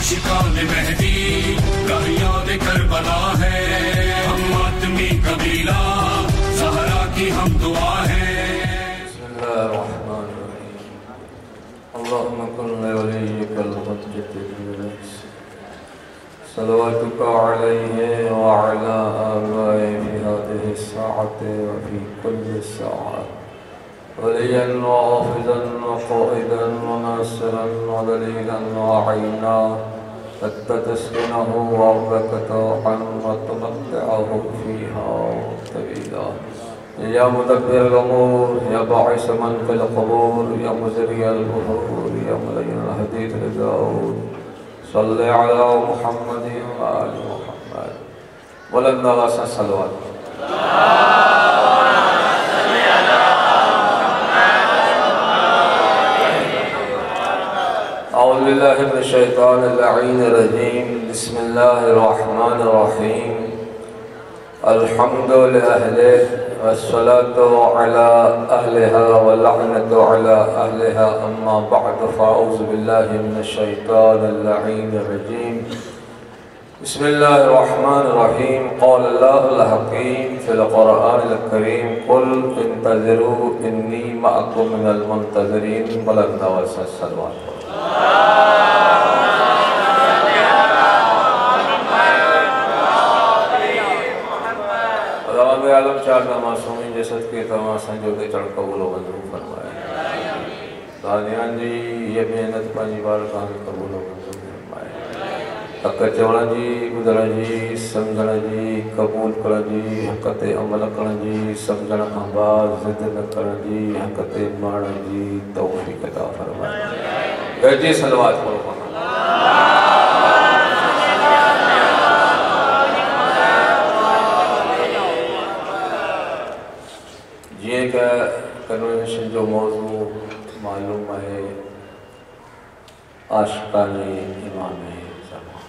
आशिकान मेहदी का याद करबला है, हम मातमी कबीला ज़हरा की हम दुआ है। अल्लाहुम्मा कुल्लि वलिय्यिकल मुज्तबी सलवातुका अलैहि व अला आबाई फी हादिहि स्साअति व फी कुल्लि स्साअ वलिय्यन व हाफ़िज़न व क़ाइदन व नासिरन व दलीलन व अईना तस्किनहु व बरकतन व तुमत्तिअहु फ़ीहा तवीला। या मुदब्बिरल उमूर या बाइस मन फिल क़बूर या मुज़रियल बुहूर या मुलय्यिनल हदीद लिदाऊद सल्लि अला मुहम्मदिन व आलि मुहम्मद। बुलंद आवाज़ से सलवात। औज़ु बिल्लाहि मिनश शैतानिर लईनिर रजीम। बिस्मिल्लाहिर रहमानिर रहीम। अल्हम्दुलिल्लाहि वस्सलातु अला अहलिहा व लअनतु अला अहलिहा अम्मा बअद फ़अऊज़ु बिल्लाहि मिनश शैतानिर लईनिर रजीम। बिस्मिल्लाहिर रहमानिर रहीम। क़ालल्लाहुल हकीम फ़िल क़ुरआनिल करीम क़ुल इंतज़िरू इन्नी मअकुम मिनल मुंतज़िरीन। बुलंद आवाज़ से सलवात। आलम चार मासूमी जसद के तमाम संजो के चढ़ कबूल मंजूर फरमाए। दानियान जी ये मेहनत पंहिंजी बारगाह में कबूल मंजूर फरमाए। हक़ चवण जी, ॿुधण जी, सम्झण जी, कबूल करण जी, हक़ ते अमल करण जी, सम्झण खां बाद ज़िद न करण जी, हक़ ते माणण जी तौफ़ीक़ अता फरमाए। गॾिजी सलवात पढ़ो। कन्वेंशन जो मौजू मालूम है आशिकाने इमाम ज़मान।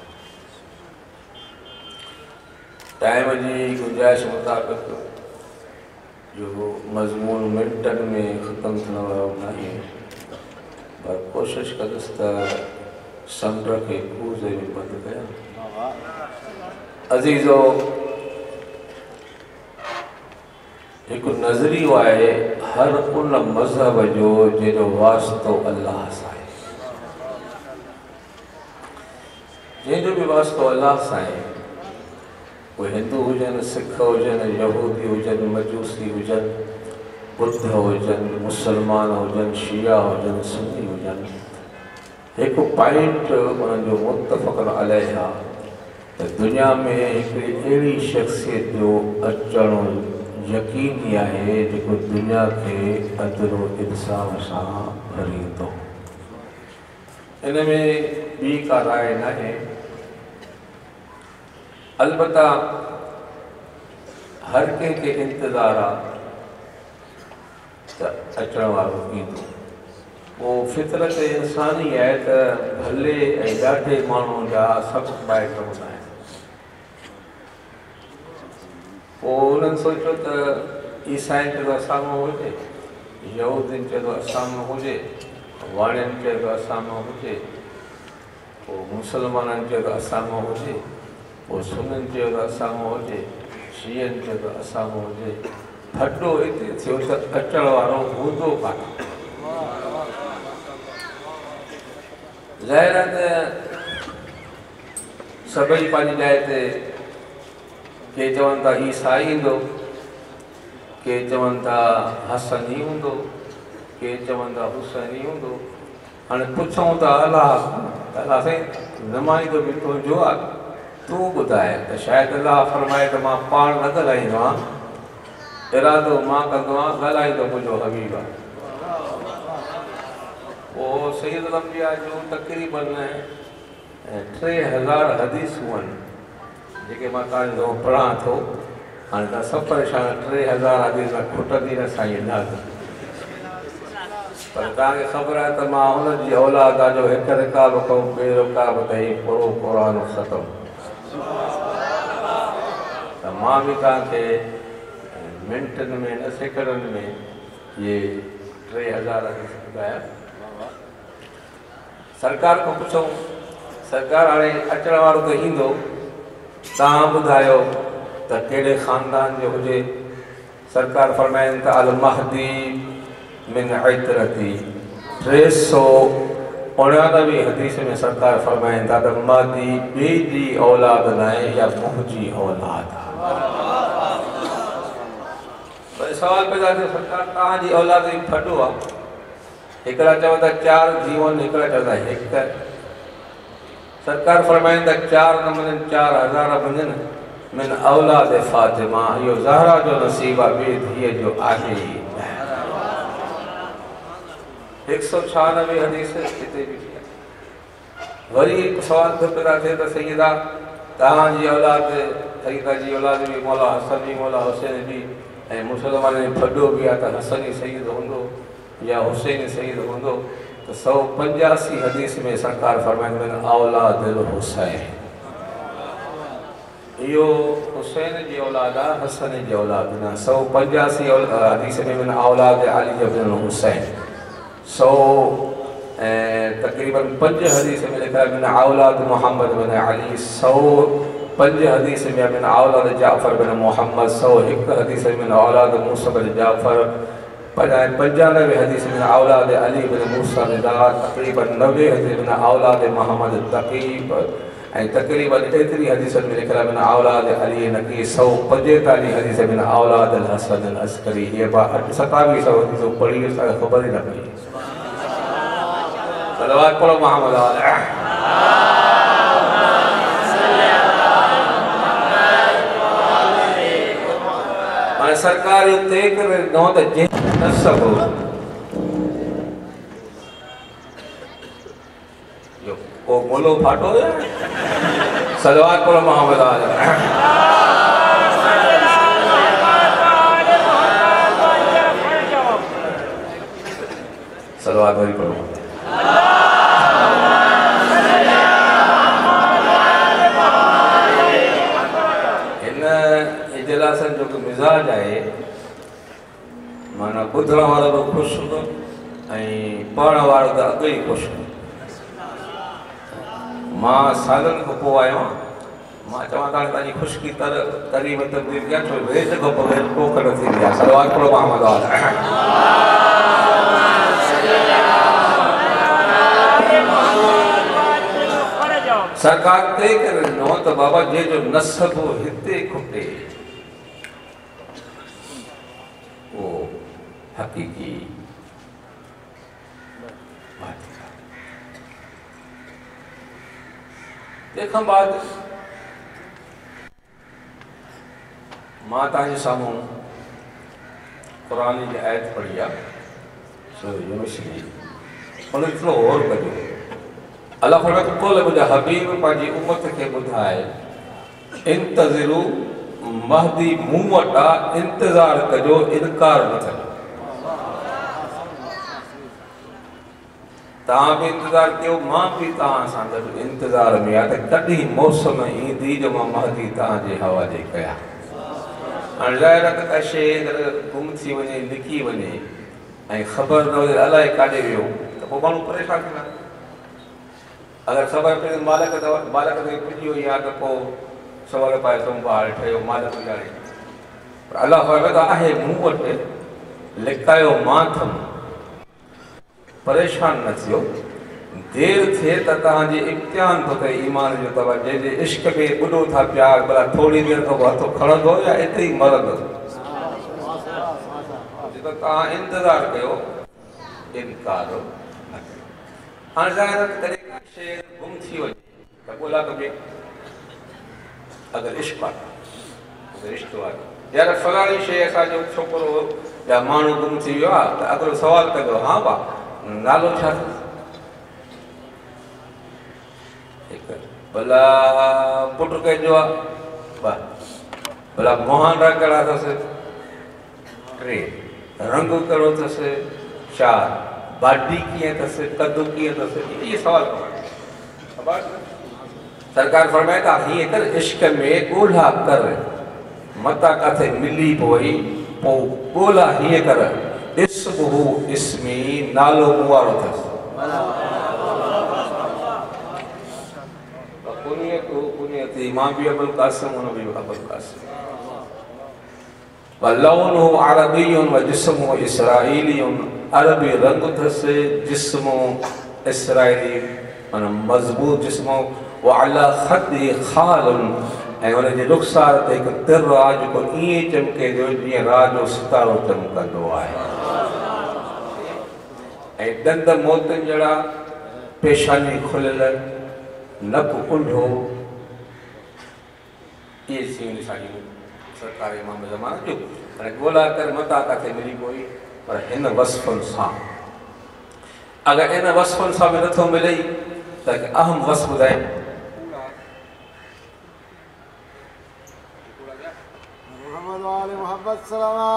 टाइम जी गुंजाइश मुताबिक़ जो मज़मून मिनटन में ख़त्म थियण वारो नाहे, पर कोशिश कंदुसि त समुंड के कूज़े में बंदि कयां। अज़ीज़ो, एक नज़रियो है हर उन मज़हब जो जो वास्तो अल्लाह सां आहे, जंहिंजो भी वास्तो अल्लाह सां आहे। कोई हिंदू हुजनि, सिख हुजनि, यहूदी हुजनि, मजूसी हुजनि, बुद्ध हुजनि, मुसलमान हुजनि, शिया हुजनि, सुन्नी हुजनि, एक पॉइंट उन्हनि जो मुत्तफ़क़न अलैहि आहे त दुनिया में हिकिड़ी अहिड़ी शख़्सियत जो अचणु यकीनी है जो दुनिया के अदलो इंसाफ सां भरींदो। इन में ॿी का राय न है। अलबत्ता हर कंहिंखे इंतज़ार आहे त अचण वारो ईंदो। वो फितरत इंसानी है त भले ऐं ॾाढे माण्हुनि जा सभु माइट हूंदा आहिनि। पोइ उन्हनि सोचियो त ईसाइनि चयो असांजो हुजे, यहूदियुनि चयो असांजो हुजे, वाणियुनि चयो असांजो हुजे, पोइ मुसलमाननि चयो असांजो हुजे, पोइ सुन्नियुनि चयो असांजो हुजे, शियनि चयो असांजो हुजे। फटो हिते थियो त अचण वारो हूंदो कान। ज़ाहिर आहे त सभई पंहिंजी जाइ ते के चवनि था ईसा ईंदो, के चवनि था हसन ई हूंदो, के चवनि था हुसैन ई हूंदो। हाणे पुछूं था अलाह साईं नुमाइंदो बि तुंहिंजो आहे, तूं ॿुधाए त शायदि अलाह फरमाए त मां पाण न ॻाल्हाईंदो आहियां, इरादो मां कंदो आहियां, ॻाल्हाईंदो मुंहिंजो हबीब आहे। पोइ सैयदुल अंबिया जो तक़रीबन 3000 हदीसूं आहिनि जेके मां तव्हांजो पढ़ां थो। हाणे तव्हां सभु परेशान, 3000 हदीस खुटंदी न साईं न। पर तव्हांखे ख़बर आहे त मां हुनजी औलाद जो हिकु रिकाब कयूं, ॿिए रिकाब कई, पूरो क़ुरान ख़तमु। त मां बि तव्हांखे मिंटनि में न सेकंडनि में ये 3000 ॿुधाया। सरकार को पुछूं सरकार हाणे अचण वारो त ईंदो, तव्हां ॿुधायो त कहिड़े ख़ानदान जो हुजे। सरकार फरमाइनि त अल महदी मिन इतरती। 399 हदीस में सरकार फरमाइनि था त महदी ॿिए जी औलाद न आहे या मुंहिंजी औलाद आहे। सवाल पैदा थियो, सरकार तव्हांजी औलाद जी फॾो आहे। हिकिड़ा चवनि था 4 जीवन, हिकिड़ा चवंदा 1। सरकार फरमाइनि था 4 न वञनि 4000 वञनि मिन औलाद फातिमा। इहो ज़हरा जो नसीब आहे, ॿिए धीअ जो आहे ई न। 196 हदीस हिते बि वरी हिकु सवाल पैदा थिए त सईदा तव्हांजी औलाद, सईदा जी औलाद बि मौला हसन बि मौला हुसैन बि ऐं मुसलमाननि जो फॾो बि आहे त हसन ई सईद हूंदो या हुसैन सईद हूंदो। तो 185 हदीस में सरकार फरमाइनि में औलाद हुसैन। यो हुसैन जी औलाद आहे, हसन जी औलाद न। 185 हदीस में औलाद अली इब्न हुसैन। 100 तकरीबन 5 हदीस में लिखा है औलाद मोहम्मद बिन अली। 105 हदीस में औलाद जाफर बिन मोहम्मद। 101 हदीस में औलाद मूसा बिन जाफर। 95 हदीस में औलाद अली बिन मूसा रिदा। तकरीबन 90 हदीस में औलाद मोहम्मद तकीब। तकरीबन एतरी हदीस में लिखा है औलाद अली नकी। 145 हदीस में औलाद हसन अस्करी। ये 2700 हदीस पढ़ी खबर ही न पड़ी। सलवात पढ़ो मोहम्मद माने सरकार तय करे न त जे नसब यो को बोलो फाटो है। सलवात पढ़ो मोहम्मद सलवात वरी पढ़ो। इजलासन जो मिजाज है माना ॿुधण वारो बि ख़ुशि ऐं पढ़ण वारो त अॻु ई ख़ुशि। मां सालनि खां पोइ आयो आहियां। मां चवां था तव्हांजी ख़ुशकी तरी में तब्दील कया छो वेद खां बग़ैर टोक न थींदी आहे। सलवात पढ़ो मोहम्मद सरकार तय करे ॾिनो त बाबा जे जो नसब हिते खुटे वो हकीकी बात है। तंहिंखां बाद मां तव्हांजे साम्हूं क़ुरान जी आयत पढ़ी आहे सूरह यूनुस जी। उन थोरो गौर कजो। अल्लाह फरमाए कुल मुंहिंजा हबीब पंहिंजी उम्मत खे ॿुधाए इंतज़िरू महदी मूं वटि आहे, इंतज़ार कजो, इनकार न कजो। तव्हां बि इंतज़ार कयो, मां बि तव्हां सां गॾु इंतज़ार में आहे त कॾहिं मौसम ईंदी जो मां महदी तव्हांजे हवाले कयां। हाणे ज़ाहिर आहे त का शइ गुम थी वञे, लिकी वञे ऐं ख़बर न हुजे अलाए काॾे वियो त पोइ माण्हू परेशान थींदा। अगर ख़बर पए मालिक ते पुॼी वई आहे त पोइ सवाल पाए थो ॿाहिरि ठहियो मालिक ॼाणे। पर अलाह फरमाए थो आहे मूं वटि लिकायो मां थमि, परेशान न थियो। देरि थिए त तव्हांजे इम्तिहान थो थिए ईमान जो अथव। जंहिंजे इश्क में ॿुॾो था पिया भला थोरी देरि खां हथो खणंदो या हिते ई मरंदो। तव्हां इंतज़ार कयो, इनकार न कयो। हाणे ज़ाहिर आहे शइ गुम थी वञे त ॻोल्हा कजे। अगरि इश्क आहे, अगरि रिश्तो आहे यार फलाणी शइ असांजो छोकिरो या माण्हू गुम थी वियो आहे त अगरि सवाल कयो हा भाउ नालो छा अथसि, भला पुट कंहिंजो आहे, भला मुहांडा कहिड़ा अथसि, 3 रंग कहिड़ो अथसि, 4 बाडी कीअं अथसि, कदु कीअं अथसि, इहे सवाल सरकार फरमाए था हीअं कर इश्क में ॻोल्हा कर, मता किथे मिली पोइ ॻोल्हा हीअं कर इस्महु इस्मी नालो मूं वारो अथसि। थी मां भी अबुल कासिम उन भी अबुल कासिम वल्लौनु अरबियुन व जिस्मु इसराइलियुन अरबी रंग थसे जिस्मु इसराइली माना मजबूत जिस्मु व अला खद्दी खालुन ऐं उन जे रुखसार ते हिकु तिर आहे जेको ईअं चमके जो जीअं रात जो सितारो चमकंदो आहे ऐं दंद मोतनि जहिड़ा पेशानी खुलियल नक उंधो इहे शयूं साॻियूं सरकार इमाम ज़माने जो हाणे ॻोल्हा करे मता किथे मिली कोई पर हिन वसफ़ुनि सां अगरि इन वसफ़ुनि सां बि नथो मिले त हिकु अहम वसफ़ ॿुधाए मोहम्मद वाले मोहम्मद सलामा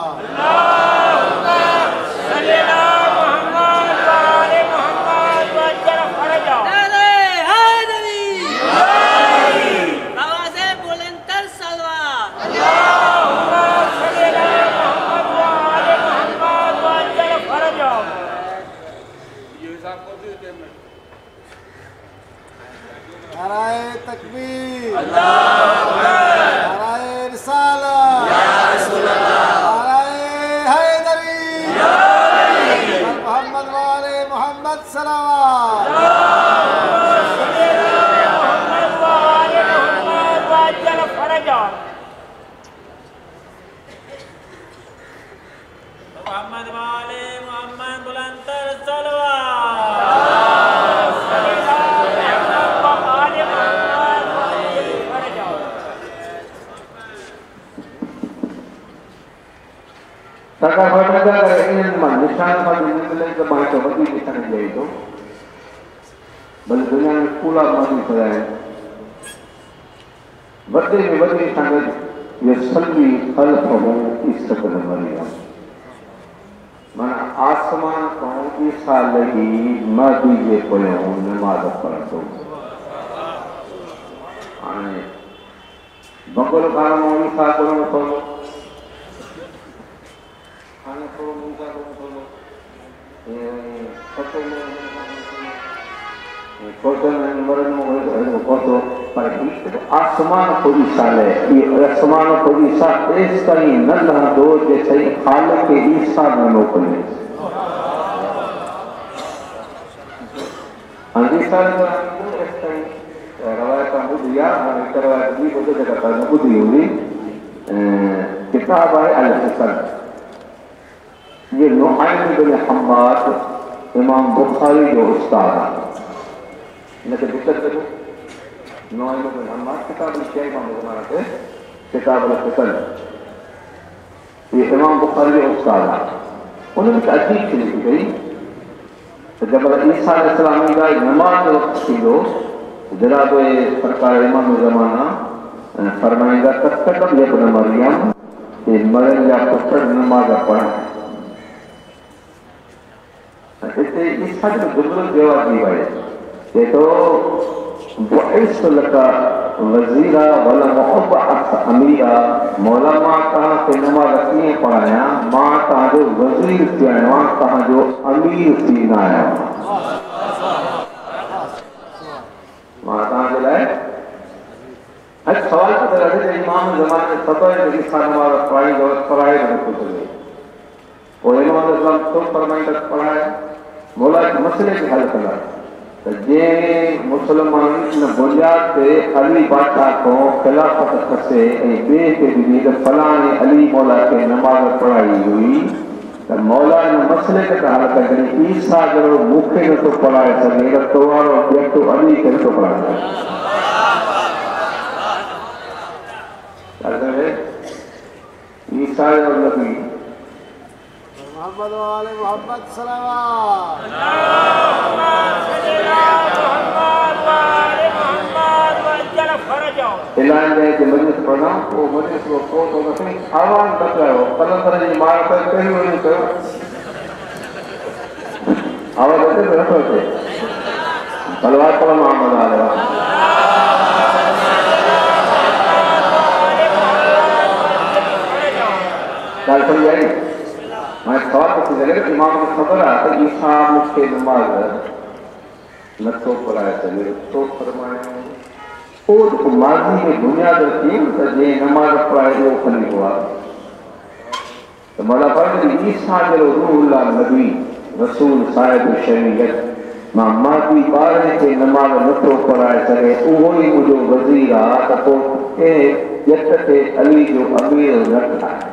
नाराए तकबीर नाराए रिसालत या रसूल अल्लाह नाराए हैदरी या मोहम्मद वाले मोहम्मद सलावत मोहम्मद वाले मोहम्मद वाजल फरजा मोहम्मद वाले Mohammad बुलंदर सलवात Kakak berdaya ingin menyesal pada nilai kebaikan bagi kita itu, dengan pula maju saya. Berdaya sangat यशल्वी खल्क़हु इस्तक़बाल Maryam माना आसमान को ईसा लगी मादी जे पोयों नमाज पढ़ंदो हाणे बंगलो खानो ईसा कोन थो हाणे को ईसा कोन थो पतो कोटन मरनो कोतो पर आसमान को ईसा ले ये आसमान को ईसा इस कहीं न दो जैसे खालिक के ईसा न मोकले अंदीसा ने इस कहीं रवायत बुदिया और रवायत भी बहुत जगह पर बुदी हुई किताब है अल-हसन ये नुआइम बिन हम्माद इमाम बुखारी जो उस्ताद है इनके दिक्कत करो नुआइम बिन हम्माद किताब लिखे इमाम बुखारी के किताब अल-हसन ये इमाम बुखारी जो उस्ताद है उन्होंने एक अजीब चीज लिखी गई जब ईसा अलैहिस्सलाम का नमाज वक्त थी लो जनाब सरकार इमाम ज़माना फरमाएगा तब ये इब्न मरियम ये मरन या पुत्र नमाज पढ़ा इसे ईसा जो जुमला जवाब दी भाई ये तो बुइस लका वजीरा वला मुहब्बत अमीरा मौला मां कहा के नमाज किए पढ़ाया मां कहा जो वजीर थी आया कहा जो अमीर थी ना आया माता के लिए हर सवाल का तरह से इमाम ज़माने में पता है कि ईसा नमाज पढ़ाई और पढ़ाई नहीं होती है और इमाम इस्लाम तो फरमाई तक पढ़ाया मौला के मसले के हल करा तो जे मुसलमान ने बुनियाद पे अली बादशाह को खिलाफत खसे बे के भी फलाने अली मौला के नमाज पढ़ाई हुई तो मौला ने मसले के हल कर ईसा जो मुखे न तो पढ़ाए सके तो और तो अली के तो पढ़ाए ईसा और नबी मोहम्मद वाले मोहम्मद सल्लल्लाहु ऐलान है कि मजलिस पढ़ना वो मजलिस को तो नहीं आवाज बचाओ कलंदर जी मार पर कहीं नहीं करो आवाज ऐसे नहीं होते तलवार पर मोहम्मद वाले कल तो यही मैं सवाल पूछ रहा था इमाम को खबर है कि ईसा मुझे नमाज न तो पढ़ाया चले तो फरमाए वो माजी में बुनियाद थी तो जे नमाज पढ़ाए वो खली हुआ तो मौला फरमाए ईसा जो रूहुल्लाह नबी रसूल साहिब शरीयत मां माजी बारे के नमाज नथो पढ़ाए सके उहो ही मुझो वजीर आ तो पोइ ए यत ते अली जो अमीर न ठाहे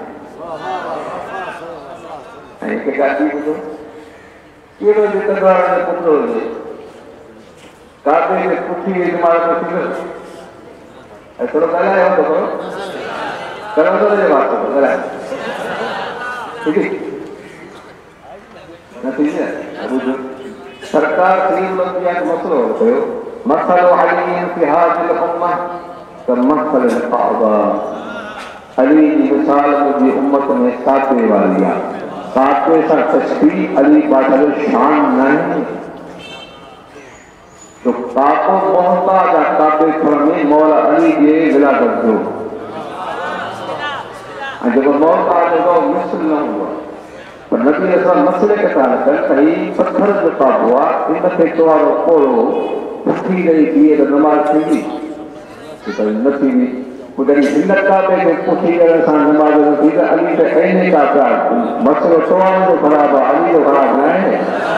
ऐं के गादी बुझो केड़ो जे तकरार जो पुटो हुजे काबे के पुठी नमाज पढ़ी थोड़ा ॻाल्हायो तो करो तो जे बात करो ॻाल्हायो ठीक है नतीजा बुझो सरकार करीम लंबिया का मसलो कयो मसलो अली इंतिहाज उम्मा का मसल काबा अली की मिसाल मुझे उम्मत में साथे वाली है साथे सा तस्बीह अली बादल शान नहीं तो काको मोहताज काबे में मौला अली के विलादत जो जब मोहताज हो मिसल न हुआ पर नबी असल मसले के ताल्लुक कई पत्थर जो का हुआ इन के तोरो कोरो उठी गई दिए तो नमाज थी तो नथी भी उधर हिंद काबे के उठी गए सा नमाज थी तो अली के कहने का प्यार मसलो तोरो जो खराब है अली जो खराब न है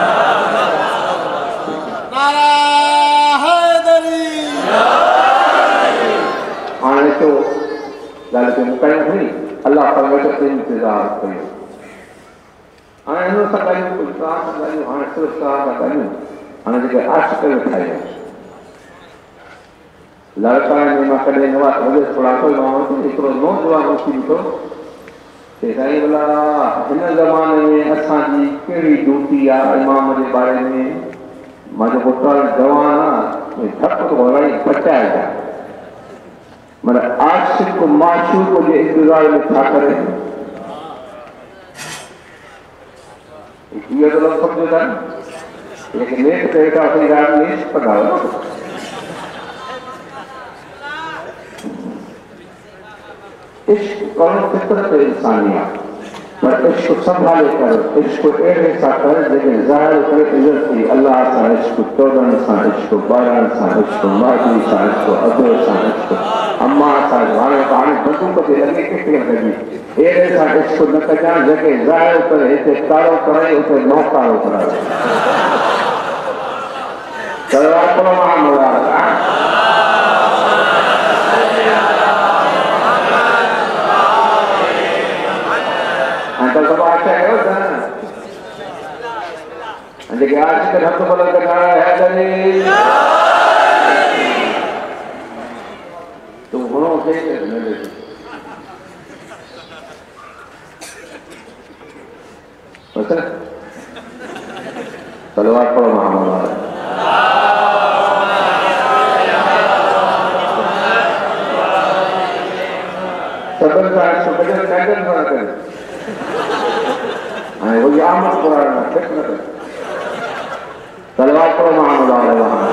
आने तो लाल के मुकाई थी अल्लाह परमेश्वर के इंतजार करियो आने नो सकाई कुछ काम करियो आने तो काम करियो आने के आशिक ठाए लड़का ने मा कदे नवा वजह थोड़ा तो मां एकरो नौजवान उठी तो ते साईं बोला इन जमाने में असा जी केड़ी ड्यूटी आ इमाम के बारे में मां जो पुत्र जवान आ धप तो बोलाई बचाएगा मन आशिक को माशूक को जे इंतजार में था करे ये तो लोग समझो था लेकिन नेक तरीका अपनी रात में पढ़ाओ इश्क कौन फितरत इंसानिया पर इश्क संभाले कर इश्क एड़े सा कर जेके ज़ाहिर करे इज्जत थी अल्लाह सा इश्क तोड़न सा इश्क बारन सा इश्क मादी सा इश्क अदो सा इश्क अम्मा सा वाले पानी बंदूक ते लगे किथे लगी एड़े सा इश्क न कजा जेके ज़ाहिर करे इते कारो करे उते नौकारो करे चलो आपको मामला अंतर सब अच्छा है ना अंदर के आज के हम तो बदल कर रहा है दली तो गुणों से मेरे बस सलवार पढ़ो महामंगल सबन का सुबह कैंडल बना कर वो यामत पुराना ठीक न कर सलवार पढ़ो महामंगल वहां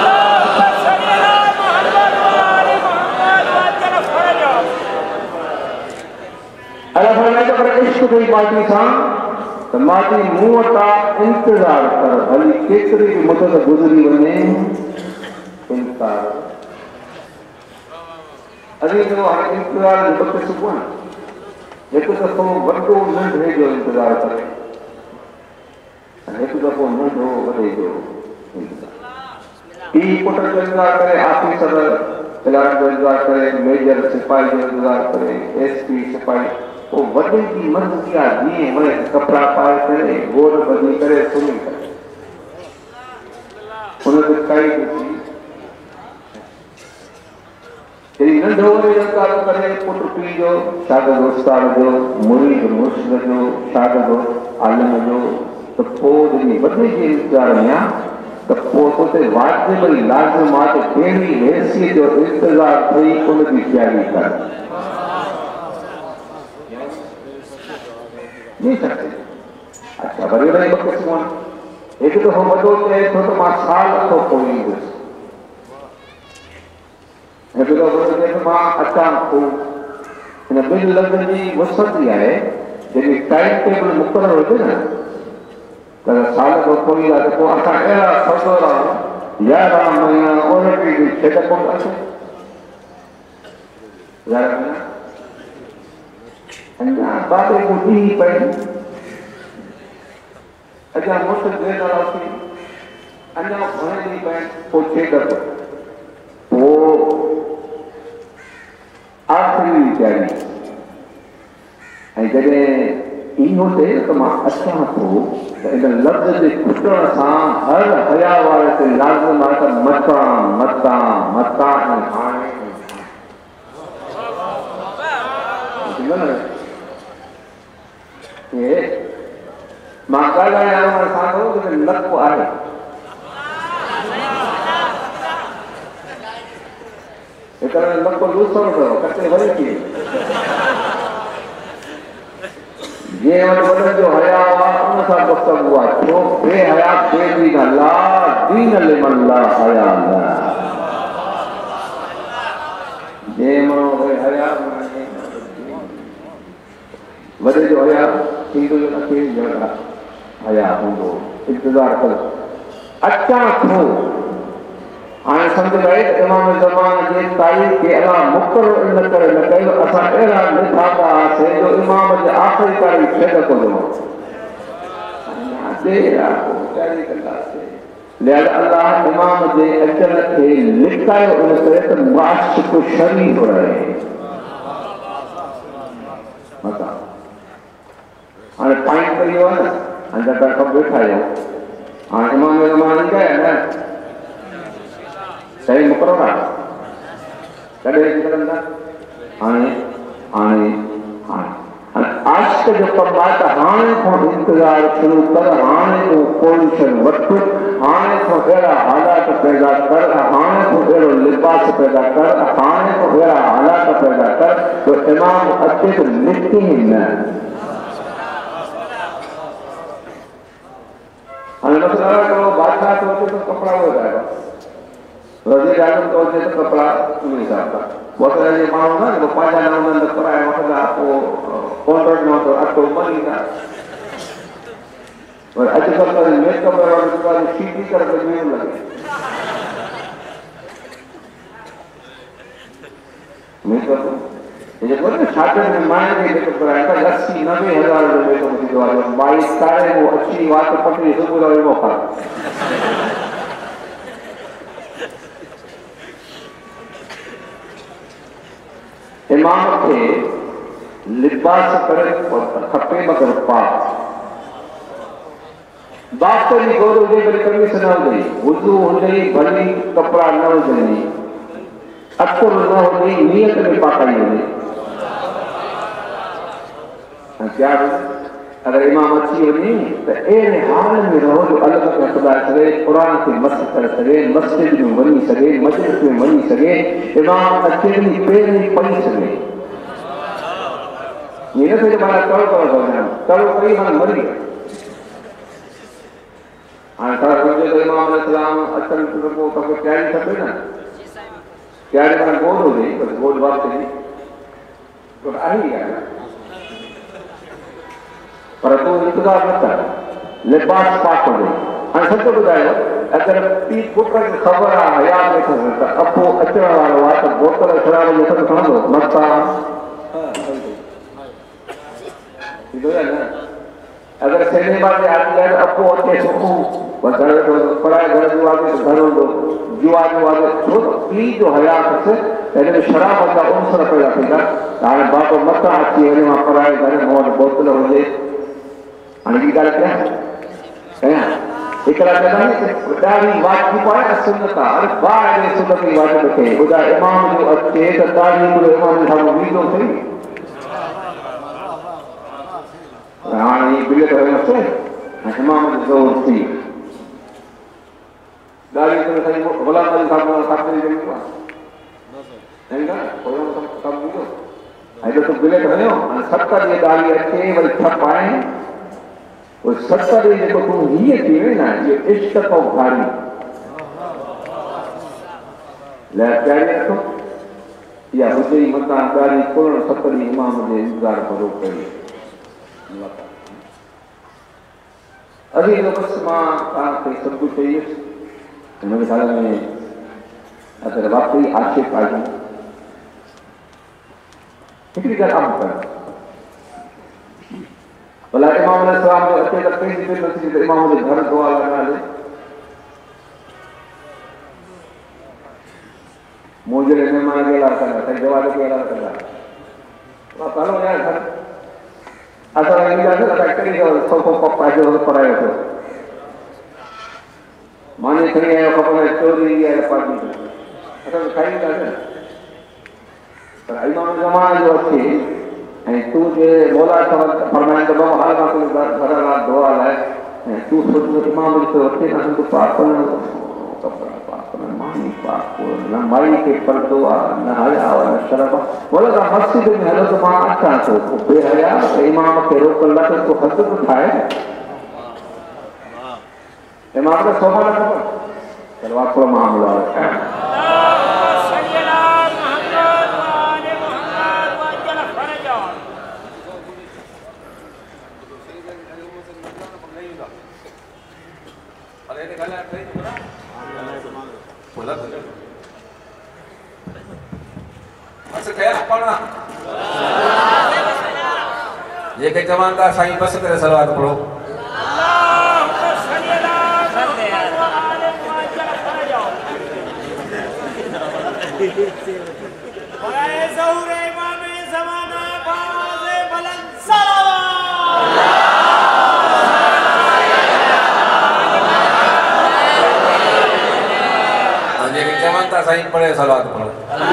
अल्लाह फरमाए तो पर इश्क कोई पार्टी सा तो माटी मुंह ता इंतजार कर भली केतरी भी मुदत गुजरी वने इंतजार अभी जो हर इंतजार जो वक्त सुबह एक दफो वडो नंढे जो इंतजार करे एक दफो नंढो वडे जो ई पुट जो इंतजार करे ऑफिसर इलाके जो इंतजार करे मेजर सिपाही जो इंतजार करे एसपी सिपाही वो वडे की मर्जी आ दिए वने कपड़ा पाए करे गोर बदली करे सुनी करे उन्हें काई थी यदि नंढो इंतजार करे पुट पी जो शागिर्द उस्ताद जो मुरीद मुर्शिद जो शागिर्द आलिम जो तो पोइ जॾहिं वॾे जे इंतजार में तो पोइ ते वाजिब लाज़िमात कहिड़ी हैसियत जो इंतजार थी उनजी तयारी कर नहीं सकते अच्छा वरी वरी क़िस्म एक दफ़ो वॾो चए थो त मां साल खां पोइ ईंदुसि एक दफ़ो चए थो मां अचां पोइ हिन ॿिनि लफ़्ज़नि जी वुसअत आहे जॾहिं टाइम टेबल मुक़ररु हुजे न त साल खां पोइ आहे त पोइ असां अहिड़ा ख़बर आहे 11 महीना उन खे छॾ कोन अचे अञा बाबे को दी पई अञा मुठ दे दासी अञा घणे दी पई पोचे कर वो आखिरी जारी ऐं जॾहिं इहो थे त मां अचां थो त इन लफ़्ज़ जे खुटण सां हर हया वारे ते लाज़िम आहे त मतां मतां मतां ऐं हाणे मां ॻाल्हायां सां थो त लक आहे हिकिड़ो लको लूसो कयो कटे वरी थी ये वॾनि जो हया उन सां गुफ़्तगू आहे छो बेहया बेदीन अल्लाह दीन लिमन ला हया जे माण्हू बेहया वॾे जो हया थींदो न थिए हया हूंदो इंतज़ार कर अचां थो हाणे सम्झ रहे त इमाम ज़मान जे तारीख़ खे अलाह मुक़ररु इन करे न कयो असां अहिड़ा लिखाता हुआसीं जो इमाम जे आख़िरी तारीख़ छॾ कोन्हे लिहाज़ा अलाह इमाम जे अचण खे लिकायो इन करे त माशिक़ शरीफ़ रहे हाणे पाणी करी वियो आहे न अंदरि तव्हां सभु वेठा आहियो हाणे इमाम ज़मान ईंदा न सही मुक़ररु आहे कॾहिं निकिरंदा हाणे हाणे हाणे हाणे आशिक़ जो कमु आहे त हाणे खां इंतज़ारु शुरू कर हाणे तूं पोज़ीशन वठ हाणे खां अहिड़ा हालात पैदा कर हाणे खां अहिड़ो लिबास पैदा कर हाणे खां अहिड़ा हालात पैदा कर जो इमाम अचे त निकिरे ई न हाणे मसइलो कहिड़ो बादशाह थो अचे त कपिड़ा वधायो वज़ीर आज़म तो अचे तो कपड़ा उन हिसाब सां बहुत सारे जे माण्हू न जेको पंहिंजा न हूंदा आहिनि त कराए वठंदा पोइ कॉन्ट्रेक्ट में अटो मरींदा वरी अॼुकल्ह त मेकअप वारो सीधी करे त ॿियो लॻे मेकअप जेको न शादियुनि में माइनि खे मेकअप कराए त 80-90 हज़ार जो मेकअप थींदो आहे 22 तारे वो अची वात पटरी सुबुह जो वेंदो आहे इमाम खे लिबास करे खपे मगर पाक बात जी गोर हुजे भले कमीस न हुजे वुज़ू हुजे भली कपिड़ा न हुजनि अकुर न हुजे नियत में पाकाई हुजे क्या अगर इमाम अची वञे त अहिड़े हाल में रहो जो अलॻि में खुदा करे क़ुर खे मस करे सघे मस्जिद में वञी सघे मजलिस में वञी सघे इमाम अकेली पहिरीं पढ़ी सघे ये न थे माना करो करो कई माना मरी हाणे खड़ा हुजे त इमाम अलैहिस्सलाम अचण खां पोइ तव्हांखे तयारी खपे न तयारी माना गोद हुजे बसि गोद बात थी पर आहे ई आहे पर तूं इंतज़ार न कर लिबास पाक हुजे हाणे सच ॿुधायो अगरि पीउ पुट खे ख़बर आहे हया वेठो त अखो अचण वारो आहे त बोतल शराब जो सभु खणंदो मस्ता अगर सिनेमा के आदमी है आपको अच्छे सुखू घर पढ़ाई घर जो आगे तो घर दो जुआ जो आगे छो पी जो हयात से पहले शराब का उनसर पैदा थींदा हाणे बाबा मत अची वञे मां पढ़ाई घर मोहन बोतल हुजे हाणे ॿी ॻाल्हि कयां हिकिड़ा चवंदा ॾाढी वाजिबु आहे सुनत आहे अरे ॿार सुनत जी वाजिबु खे ॿुधाए इमाम जो अचे त ॾाढी इमाम साम्हूं बीठो थिए हाणे बिल कयोसि इमाम जो ज़ोर थी ॻाल्हि साईं गुलाम अली साहिब साकिरी कयो आहे कमु ॾियो ऐं जो तूं बिल खयो हाणे 7 ॾींहं ॻाल्हि अचे वरी ठप आहे उहे 7 ॾींहं जेको तूं हीअं थी वई न इहो इश्क खां भारी तयारी रखो इहा हुजे ई मथां ॻाल्हि खोलण 7 ॾींहं इमाम जे इंतज़ार करो कई अभी जो बस मां तव्हांखे सभु कुझु चईसि हिन ख़्याल में अगरि वाकई आशिक़ आहियूं हिकिड़ी ॻाल्हि आम कर भला इमाम अलैहिस्सलाम जो अचे त पंहिंजी दिलि नथी त इमाम जे घर दुआ लॻाए मुंहिंजे महिमान खे अहिड़ा कंदा साईं जवाब खे अहिड़ा कंदा हलो यार घर असां ईंदासीं असां हिकिड़ी सोफ़ो पाइजो पढ़ाए वठो माने खणी आयो खपंदा चोरी ईंदी आहे पार्टी असां खाई ईंदासीं पर इमाम ज़माने जो अचे ऐं तूं जे मौला फरमाइनि त बाबा हाल खां तुंहिंजे घर लाइ दुआ लाइ ऐं तूं सोचो इमाम ॾिसो अचे न तूं पाक मानी पाक न माई खे पर्दो आहे न हया न शर्म आहे बोला त मस्जिद में हलो त मां अचां थो बेहया इमाम खे रोकण लाइ तो हद बि ठाहे इमाम खे सोफ़ा न खपनि चलो थोरो मामलो आहे जेके चवनि था साईं बसि करे सलवात पढ़ो जेके चवनि था साईं पढ़े सलवात पढ़ो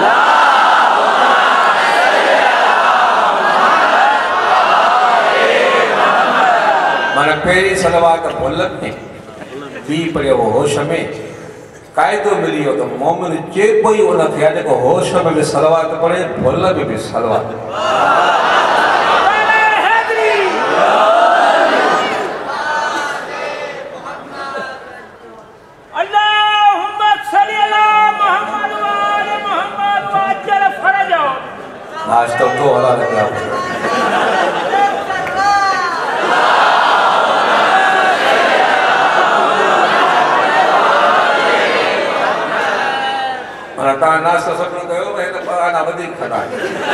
माना पहिरीं सलवात भुल में ॿी पढ़ियो होश में क़ाइदो मिली वियो त मोमिन चइबो ई उनखे आहे जेको होश में बि सलवात पढ़े भुल में बि सलवात आज तो हला लॻिया माना तव्हां नाश्तो सभिनी कयो भई त अञा वधीक खटाए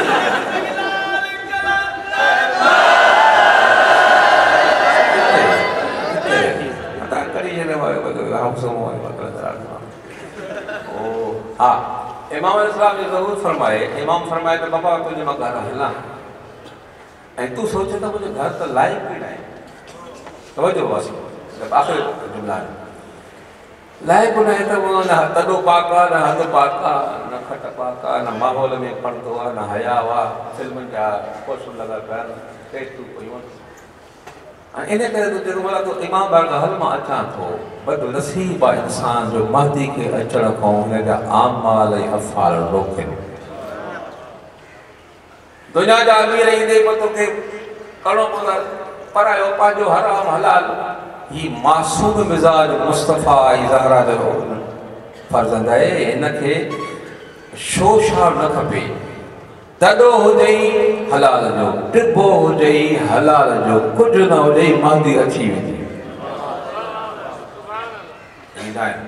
तव्हां करी छॾियो हा इमाम अलैहिस्सलाम जो ज़रूरु फरमाए इमाम फरमाए त बाबा तुंहिंजे मां घर हलां ऐं तूं सोचे त मुंहिंजो घर त लाइक़ बि न आहे तवजो बसि आख़िरी जुमिला लाइक़ न आहे त न तॾो पाक आहे न हद पाक आहे न खट पाक आहे न माहौल में पर्दो आहे न हया आहे फिल्मुनि जा पोस्टर लॻा पिया आहिनि टेस्टूं पयूं ऐं इन करे तूं चयो भला तूं इमाम बाग हल मां अचां थो बदनसीब आहे इंसान जो महदी खे अचण खां हुन जा आमाल ऐं अफ़ाल रोकनि दुनिया जा अमीर ईंदे पोइ तोखे करिणो पवंदो परायो पंहिंजो हराम हलाल ही मासूम मिज़ाज मुस्तफ़ा ज़हरा जो फर्ज़ंद आहे हिनखे शोशा न खपे तॾो हुजे हलाल जो टिबो हुजे हलाल जो कुझु न हुजे महदी अची वेंदी ईंदा आहिनि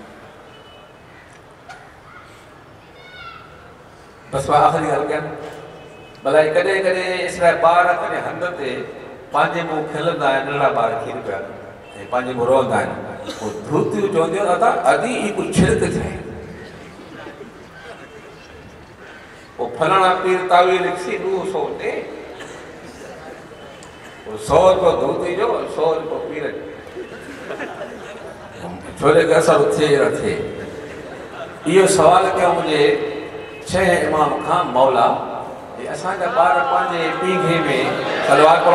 बसि आख़िरी ॻाल्हि कयां भला कॾहिं कॾहिं इसरा ॿार कॾहिं हंध ते पंहिंजे मुंहुं खिलंदा आहिनि नंढड़ा ॿार खीर पिया ऐं पंहिंजे मुंहुं रोअंदा आहिनि पोइ धूतियूं चवंदियूं दादा अॼु ई कुझु छिड़क थिए पोइ फलाणा पीर तावी लिखी 200 ॾे 100 रुपयो धूती जो 100 रुपयो पीर छोले खे असरु थिए न थिए इहो सुवालु कयो मुंहिंजे 6 इमाम खां मौला असांजा ॿार पंहिंजे पीघे में सलवार पर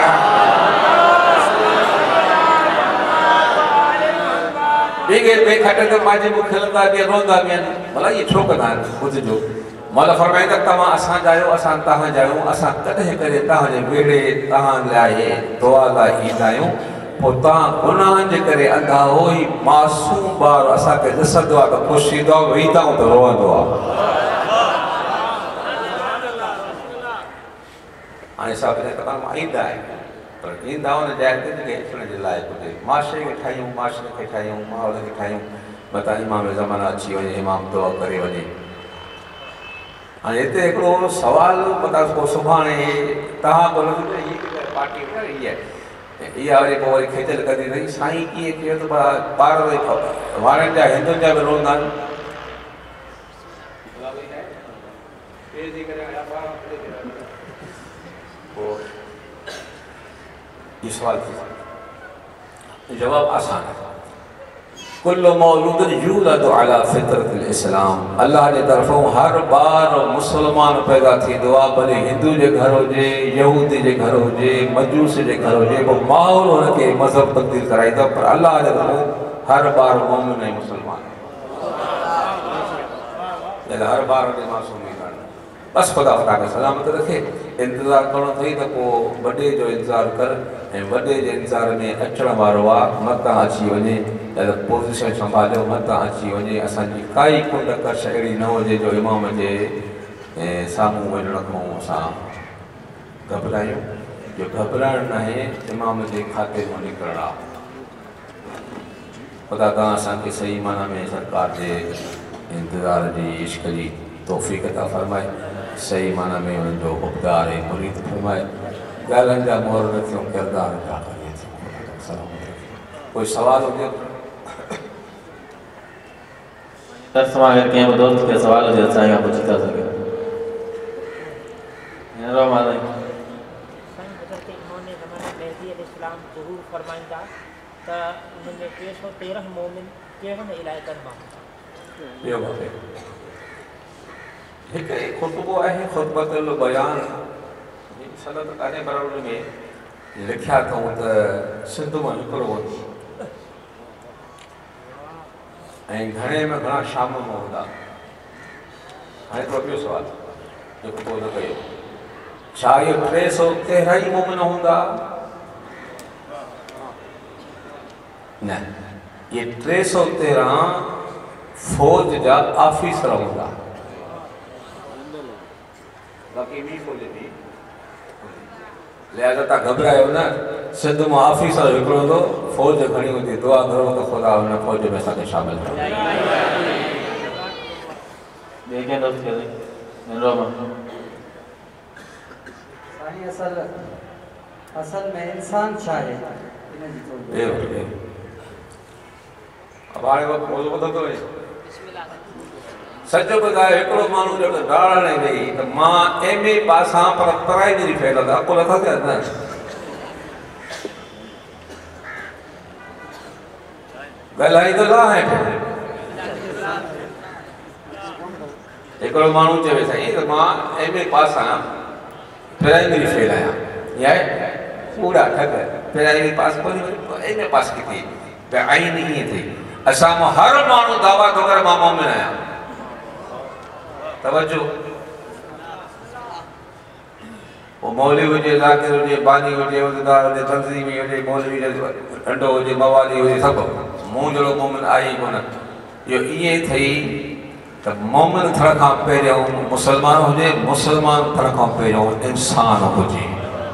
पीघे में खट ते पंहिंजे मुंहुं खिलंदा बि रोंदा बि आहिनि भला इहे छो कंदा आहिनि ॿुधिजो मौला फरमाईंदा तव्हां असांजा आहियो असां तव्हांजा आहियूं असां कॾहिं कॾहिं तव्हांजे वेड़े तव्हां लाइ दुआ लाइ ईंदा आहियूं पोइ तव्हां गुनाहनि जे करे अंधा हो ई मासूम ॿार असांखे ॾिसंदो आहे त ख़ुशि थींदो आहे ईंदा आहियूं त रोअंदो आहे हाणे सभु तव्हां ईंदा आहिनि पर ईंदा हुन जाइ ते जेके अचण जे लाइक़ु हुजे माशरे खे ठाहियूं माशरे खे ठाहियूं माहौल खे ठाहियूं मथां इमाम ज़माना अची वञे इमाम दुआ करे वञे हाँ इतने एक सवाल बता को सुभाणे तहाँ बोलो ये पार्टी है ये वारी पोइ वरी खेचल कदी रही साईं कीअं कयो त ॿार वारनि जा हिंदुनि जा बि रोंदा आहिनि ये सवाल जवाब आसान है कुल्लु मौलूदन यूलदु अला फितरतिल इस्लाम अल्लाह जे तरफों हर बार मुसलमान पैदा थींदो आहे भले हिंदू जे घर हुजे यहूदी जे घर हुजे मजूस जे घर हुजे पोइ माहौल हुनखे मज़हब तब्दील कराईंदो पर अल्लाह जे तरफों हर बार मोमिन ऐं मुसलमान हर बार हुनखे मासूम बस खुदा खुदा के सलामत रखे इंतज़ार करणो अथई त पोइ वॾे जो इंतज़ार कर ऐं वॾे जे इंतज़ार में अचण वारो आहे मतां अची वञे पोज़ीशन संभालियो मतां अची वञे असांजी काई कुंड कश अहिड़ी न हुजे जो इमाम जे साम्हूं वञण खां असां घबरायूं जो घबराइणु न आहे इमाम जे खाते मां निकिरणु आहे खुदा तव्हां असांखे सही माना में सरकार जे इंतज़ार जी इश्क जी तौफ़ीक़ अता फरमाए सही माना में उन्हनि जो उबदार ऐं मुरीद फरमाए ॻाल्हियुनि जा मोहर न थियूं किरदार अदा करे कोई सवाल हुजे अगर कंहिं दोस्त खे सवाल हुजे असां खां पुछी था सघूं फरमाईंदा त उन्हनि 313 मोमिन कहिड़नि इलाइक़नि मां ॿियो बाबे हिकु ख़ुतबो आहे ख़ुतबतुल बयान सनद काने पर उन में लिखिया अथऊं त सिंध मां निकिरो ऐं घणे में घणा शाम में हूंदा हाणे हिकिड़ो ॿियो सुवाल जेको पोइ न कयो छा इहे 313 ई मोमिन हूंदा न ये 313 फौज जा ऑफिसर हूंदा बाक़ी भी फौज थी लिहाज़ा तव्हां घबरायो न सिंध मां ऑफिसर हिकिड़ो हूंदो फौज खणी हूंदी दुआ करो त ख़ुदा हुन फौज में असांखे शामिल कयो ॿिए कंहिं दोस्त खे असल में इंसान छा आहे अब हाणे मौज़ू ॿुधंदो वञे सच ॿुधाए हिकिड़ो माण्हू जो ॾाढ़ण वेही त मां MA पास आहियां पर प्राइमरी फेल आहे अकुल नथा थिया न ॻाल्हाईंदो न आहे हिकिड़ो माण्हू चवे साईं त मां MA पास आहियां प्राइमरी फेल आहियां या पूरा ठग प्राइमरी पास कोन्हे MA पास की थी आइन ईअं थी असां हर माण्हू दावा थो करे मां मोमिन आहियां तवज्जो वो मौलवी हुजे ज़ाकिर हुजे बानी हुजे उज़दार हुजे तंज़ीमी हुजे मौलवी अंडो हुजे मवाली हुजे सभु मूं जहिड़ो मोमिन आहे कोन इहो ईअं थई त मोमिन थियण खां पहिरियों मुसलमान हुजे मुसलमान थियण खां पहिरियों इंसान हुजे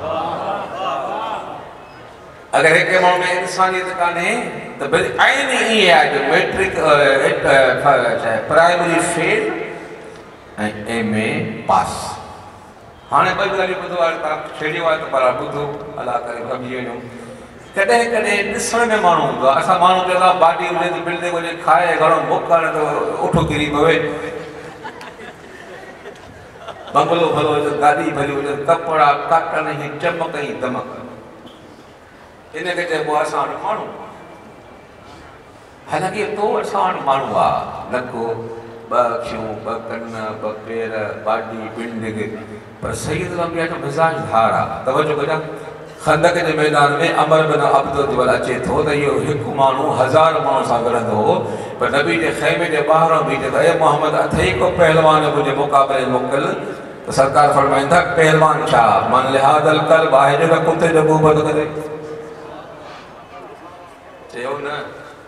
अगर एक माण्हू में इंसानियत कान्हे त भई आइन ईअं आहे जो मैट्रिक प्राइमरी फेल ऐं MA पास हाणे ॿ ॻाल्हियूं ॿुधो आहे तव्हां छेड़ियो आहे त पर ॿुधो अलाह करे भॻी वञो कॾहिं कॾहिं ॾिसण में माण्हू हूंदो आहे असां माण्हू चवंदा बाडी हुजे त बिल्डिंग हुजे खाए घणो बुख आहे त उठ किरी पवे बंगलो भलो हुजे गाॾी भली हुजे कपिड़ा काटन ई चमक ई दमक इनखे चइबो आहे असां वटि माण्हू हालांकि तो असां वटि माण्हू आहे नको ॿ अखियूं ॿ कन ॿ पेर बाडी बिल्डिंग पर सईद लंबिया जो मिज़ाज धार आहे तवज्जो कजा खंदक जे मैदान में अमर बिन अब्दुल जबल अचे थो त इहो हिकु माण्हू 1000 माण्हू सां विढ़ंदो हो पर नबी जे ख़ैमे जे ॿाहिरां बीठे त ए मोहम्मद अथई को पहलवान मुंहिंजे मुक़ाबले मोकिल त सरकार फरमाईंदा पहलवान छा मन लिहादल कल आहे जो कुते जो मुंहुं बंदि करे चयो न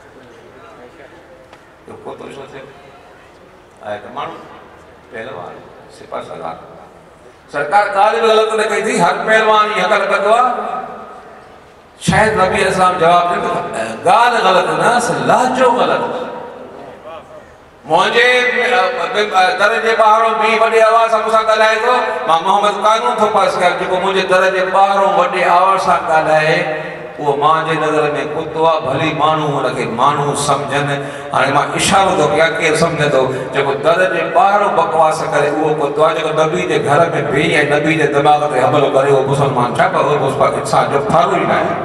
कुतो छो थियो आहे त माण्हू पहलवान सिपा सलाह सरकार ॻाल्हि बि ग़लति न कई थी हर पहलवान ईअं ग़लति कंदो आहे शायदि नबी इस्लाम जवाब ॾिनो ॻाल्हि ग़लति न लहजो ग़लति मुझे दर जे ॿाहिरों ॿी वॾे आवाज़ सां मूंसां ॻाल्हाए थो, मां मोहम्मद कानून थो पास कयां जेको मुंहिंजे दर जे ॿाहिरों वॾे आवाज़ सां ॻाल्हाए उहो मुंहिंजे नज़र में कुतो आहे। भली माण्हू हुनखे माण्हू सम्झनि। हाणे मां इशारो थो कयां, केरु सम्झे थो जेको दर जे ॿाहिरों बकवास करे उहो कुतो आहे। जेको नबी जे घर में वेही ऐं नबी जे दिमाग़ ते हमलो करे उहो मुस्लमान छा पर उहो इंसान जो फारू ई न आहे।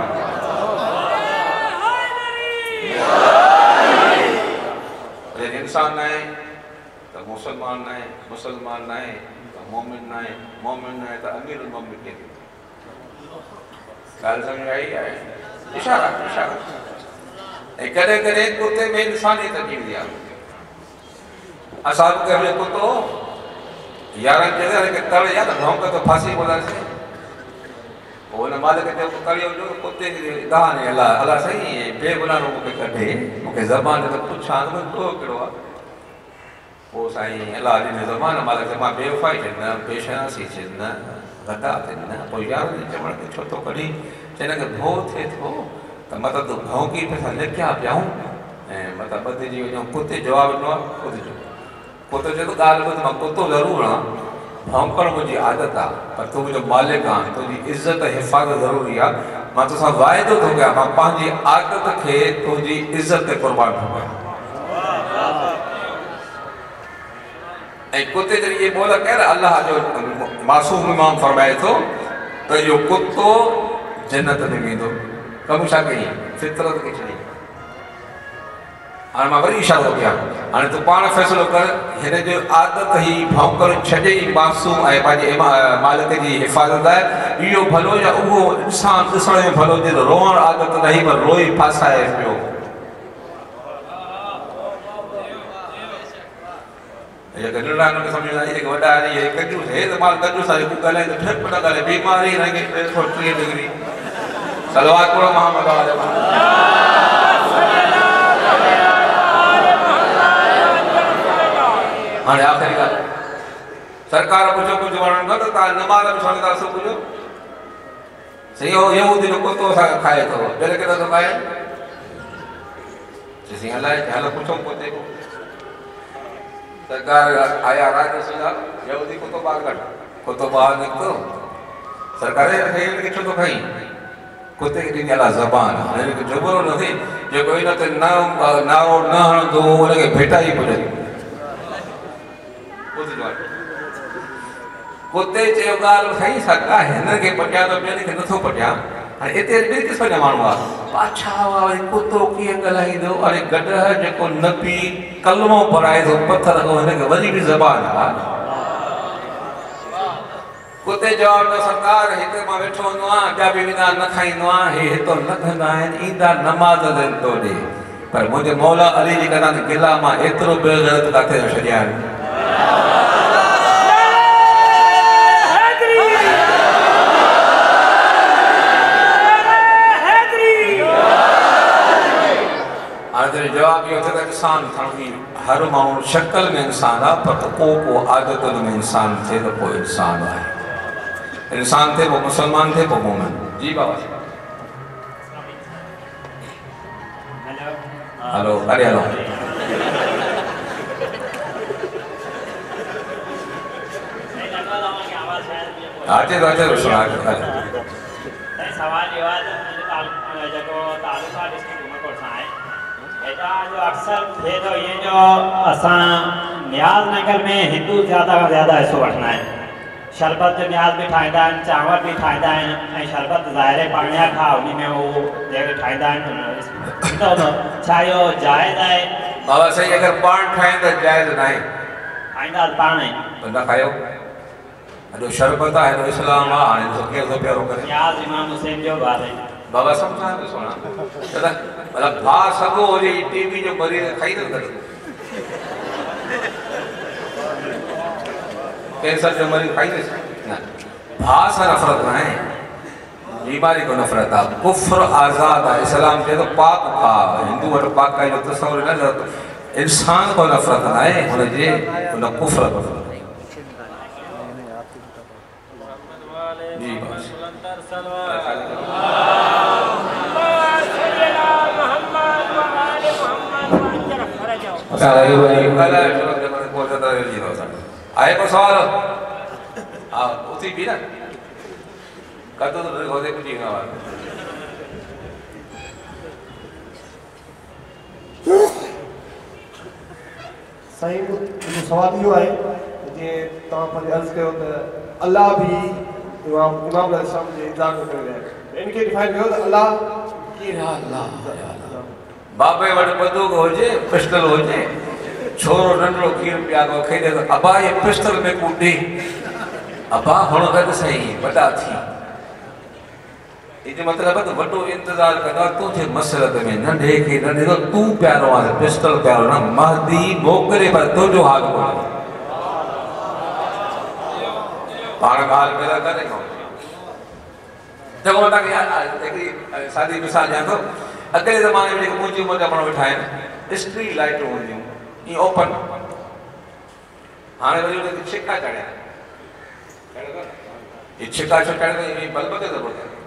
इंसान न आहे त मुसलमान न आहे, मुसलमान न आहे त मोमिन न आहे, मोमिन न आहे त अमीरुल मोमिन के ॻाल्हि सम्झ आई आहे। इशारा इशारा ऐं कॾहिं कॾहिं कुते में इंसानियत अची वेंदी आहे। असां बि कंहिं महिल कुतो यारनि चए की तड़ या त भौंक त फांसी ॿोलासीं, पोइ हुन मालिक चयो तड़ियो हुजो कुते जी कहानी अलाह अलाह साईं बेगुनाह मूंखे कढे, मूंखे ज़बान ते पुछां त तो कहिड़ो आहे। पोइ साईं अलाह ॾिने ज़बान मालिक मां बेवफ़ाई थियनि न, बेशनासी थियनि न, गदा थियनि न। पोइ यारनि चवण खे छो थो कढी, चवण खे भउ थिए थो त मतिलबु भौंकी पिया लिकिया पियाऊं ऐं मतिलबु ॿधिजी वञूं। कुते जवाबु ॾिनो आहे, कुते जो कुतो चए थो ॻाल्हि ॿुध, मां कुतो ज़रूरु आहियां, भौंकण मुंहिंजी आदत आहे, पर तूं मुंहिंजो मालिक आहे, तुंहिंजी इज़त हिफ़ाज़त ज़रूरी आहे। मां तोसां वाइदो थो कयां, मां पंहिंजी आदत खे तुंहिंजी इज़त ते क़ुर्बान थो कयां। ऐं कुते जॾहिं इहे ॿोल कया न, अलाह जो मासूम इमाम फरमाए थो त इहो कुतो जन्नत में वेंदो। कमु छा कई, फितरत खे छॾी। हाणे मां वरी इशारो कयां, हाणे तूं पाण फ़ैसिलो कर, हिन जो आदत ई भौंकण छॾे ई मासूम ऐं पंहिंजे मालिक जी हिफ़ाज़त आहे। इहो भलो या उहो इंसान ॾिसण में भलो थिए त रोअण आदत न पर रोई फासाए पियो। जेके नंढा नंढा सम्झंदा आहिनि, जेके वॾा आहिनि, इहे कंजूस हे त माल कंजूस आहे, जेको ॻाल्हाए त ठेक न ॻाल्हाए, बीमारी हिनखे 330 डिग्री सलवात पढ़ो मोहम्मद हाणे आख़िरी ॻाल्हि सरकार पुछो कुझु वणनि न त तव्हां नमाज़ में सुणंदा सुबुह जो साईं हो यहूदी जो कुतो असांखे खाए थो, ॿियर केॾो थो खाए साईं अलाए हलो पुछो कुते को। सरकार आया राजसिंह यहूदी कुतो ॿाहिरि कढ, कुतो ॿाहिरि निकितो, सरकार हिनखे छो थो खाई, कुते खे ॾिनी अलाह ज़बान, हिनखे जुबरो न थिए, जेको हिन ते नारो न हणंदो हुनखे भेटा ई पुॼंदी। कुते चयो ॻाल्हि खई सघा, हिनखे पटिया त ॿियनि खे नथो पटिया। हाणे हिते ॿिए क़िस्म जा माण्हू आहे, पाछा वारे कुतो कीअं ॻाल्हाईंदो, अरे गॾु जेको नबी कलमो पढ़ाए थो पथर खां, हिनखे वरी बि ज़बान आहे। कुते जवाब ॾिनो, सरकार हिते मां वेठो हूंदो आहियां, ॿिया बि वेंदा न खाईंदो आहियां, हे हितो न कंदा आहिनि, ईंदा नमाज़ देनि थो ॾे, पर मुंहिंजे मौला अली जी कंदा गिला मां एतिरो बेग़ैरत किथे न छॾिया आहिनि। जवाब इहो थिए त इंसान खणी हर माण्हू शक्ल में इंसान आहे, पर को आदतुनि में इंसान थिए त पोइ इंसान आहे। इंसान थिए पोइ मुसलमान थिए पोइ मोमिन। जी बाबा हलो अरे हलो अचे थो सुना सवाल इहो आहे त जेको तालुका डिस्ट्रिक्ट उमरकोट सां आहे, हेॾा जो अक्सर थिए थो इएं जो असां न्याज़ नगर में हिंदू ज़्यादा खां ज़्यादा हिसो वठंदा आहिनि। शरबत जो न्याज़ बि ठाहींदा आहिनि, चांवर बि ठाहींदा आहिनि, ऐं शरबत ज़ाहिर पाणिया खां उन में उहो जेके ठाहींदा आहिनि, छा इहो जाइज़ आहे? बाबा साईं अगरि पाण ठाहिनि त जाइज़ न आहे, ठाहींदासीं पाण ई न खायो। हेॾो शरबत आहे, हेॾो इस्लाम आहे, हाणे ॾिसो केरु थो प्यारो करे। न्याज़ इमाम हुसैन जो ॿार आहे बाबा सम्झां थो सोना, मतिलबु भाउ सॻो हुजे टीबी जो मरीज़ खाई नथो करे, कैंसर जो मरीज़ खाई न, भाउ सां नफ़रत न आहे, बीमारी को नफ़रत आहे, कुफ्र आज़ाद आहे। इस्लाम चए थो पाक खा, हिंदू वटि पाकाई जो तस्वुर न, इंसान को नफ़रत न आहे, हुनजे हुन कुफ्र को नफ़रत। जी बस अच्छा रही आए को सवाल हाँ उसी भी ना कतो तो होते कुछ ही ना सही सवाल यो है जे तव्हां पंहिंजे अर्ज़ कयो त अल्लाह भी इमाम अलैहिस्सलाम जे इंतज़ार करे रहिया इनके डिफाइन कयो त अल्लाह या अल्लाह बाबे वट बंदूक होजे पिस्टल होजे छोरो नंढो खीर पिया को खेदे तो अबा ये पिस्टल में कूदे अबा हुन गद सही वॾा थी ये मतलब तो वॾो इंतजार कंदा तुझे मसरत में नंढे के नंढे तो तू प्यारो आहे पिस्टल प्यारो ना महदी मोकले पर तुझो हाल को पाण गाल पैदा करे को देखो तक यार एकरी सादी मिसाल ॾियां थो अगले ज़माने में मुंहिंजी उमिरि जा माण्हू वेठा आहिनि स्ट्रीट लाइटूं हूंदियूं ये ओपन हाणे वरी उनखे छिका चढ़िया ये छिका छो चढ़े ये बल्ब के ज़रूरत है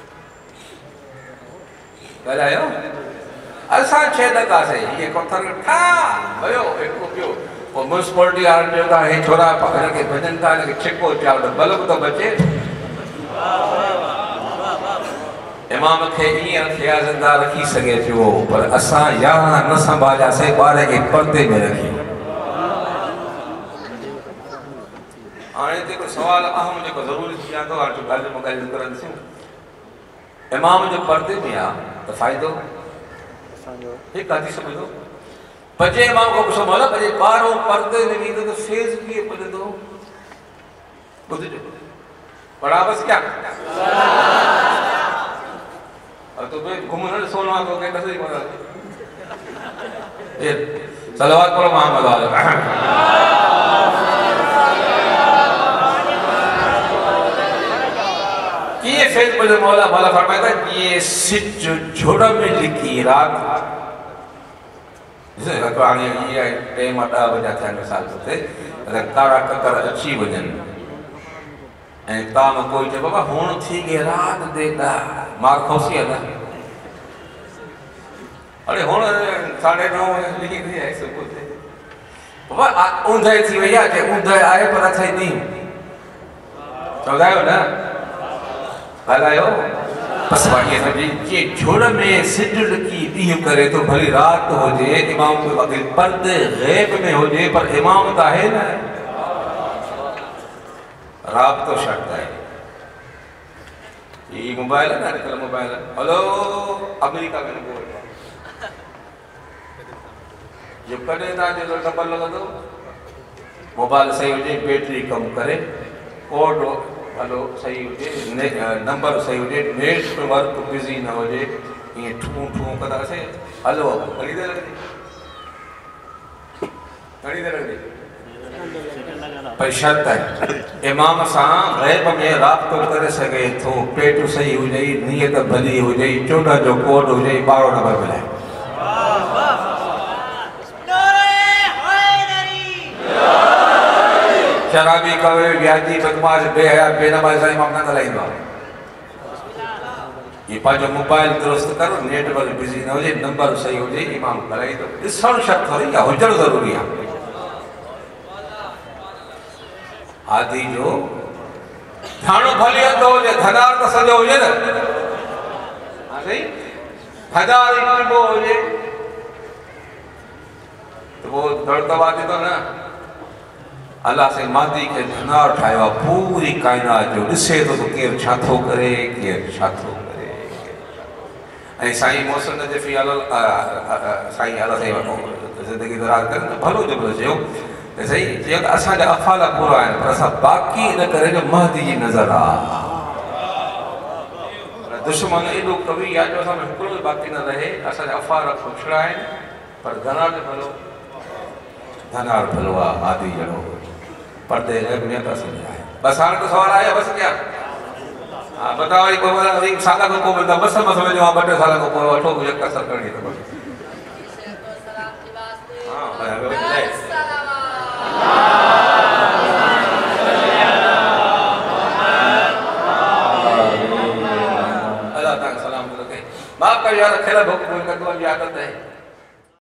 ॻाल्हायो असां छह लॻासीं ये पत्थर ठा वियो हिकु पियो पोइ म्यूनिसिपैलिटी वारनि चयो था हे छोरा हिनखे भॼनि था हिनखे छिको पिया बल्ब तो बचे इमाम खे ईअं ख़्याज़ंदा रखी सघे पियो पर असां यारहं न संभालियासीं ॿार खे पर्दे में रखी हाणे जेको सवाल अहम जेको ज़रूरी थी वेंदो हाणे ॻाल्हि में ॻाल्हि करंदासीं इमाम जो पर्दे में आहे त फ़ाइदो हिकु हदीस ॿुधो पंजे इमाम खां पुछो मौला पंहिंजे ॿारो पर्दे में वेंदो त फेज़ कीअं पुॼंदो ॿुधिजो पढ़ा बसि क्या और तो बे घुमने सोना तो के कैसे बोला ये सलावत पढ़ो मोहम्मद वाले ये फेज पर मौला मौला फरमाता ये सिच झोड़ा में लिखी रात जैसे कुरान ये टाइम आता बजा था मिसाल से तारा ककर अच्छी वजन ऐं ताम कोई चए बाबा हुण थी गई रात देता मार खोसी है ना अरे हुण 9:30 लिखी थी है सब कुछ बाबा ऊंधाई थी वई आहे जे ऊंधाई आए पर अथई नी चौधायो ना ॻाल्हायो बस वाक़ई समझी जे झोड़ में सिज लकी ॾींहुं करे तो भली रात होजे इमाम को अॻे पर्दे ग़ैब में होजे पर इमाम त आहे न राब्तो शर्त है ये मोबाइल है ना कल मोबाइल हेलो अमेरिका में बोल जो कॾहिं तव्हांजो नंबर लॻंदो मोबाइल सही हुजे बैटरी कम करे कोड हेलो सही हुजे नंबर सही हुजे नेट वर्क बिज़ी न हुजे ये ठू ठू कंदासीं हेलो घणी देर लॻंदी पर शर्त है इमाम सां ग़ैब में राब्तो करे सघे थो पेट सही हुजे नियत भली हुजे 14 जो कोड हुजे 12 नंबर मिलाए शराबी कवे व्याजी बदमाश बेहया बेनमाज़ सां इमाम न ॻाल्हाईंदो ये पंहिंजो मोबाइल दुरुस्त करो नेटवर्क बिज़ी न हुजे नंबर सही हुजे इमाम ॻाल्हाईंदो ॾिसणु शर्त थोरी आहे हुजणु ज़रूरी आहे आदि जो थानो भली हंधो हुजे धनार त सॼो हुजे न हा सही हज़ार इमाम हुजे त वो दड़दवा थींदो न अल्लाह से मादी के धनार ठाहियो आहे पूरी काइनात जो ॾिसे थो त केरु छा थो करे केरु छा थो करे ऐं साईं मौसम नजफ़ी साईं अल्लाह साईं ज़िंदगी दराज़ करे त भलो जुमिलो चयो सही चयो त असांजा अफ़ाला पूरा आहिनि पर असां बाक़ी इन करे जो महदी जी नज़र आहे दुश्मन एॾो कवी आहे जो असां में हिकिड़ो बाक़ी न रहे असांजा अफ़ाल खुशड़ा आहिनि पर धनार भलो धनार भलो आहे आदि जहिड़ो पर्दे में बस बस हाणे तो सवाल आया बस क्या हाँ बताओ ये कोई साल को मिलता बस समझ में जो 2 साल को कोई वठो मुझे कसर करनी तो बस हाँ अल्लाह ताला सलाम माफ कर यार खेला भूख का तो आदत है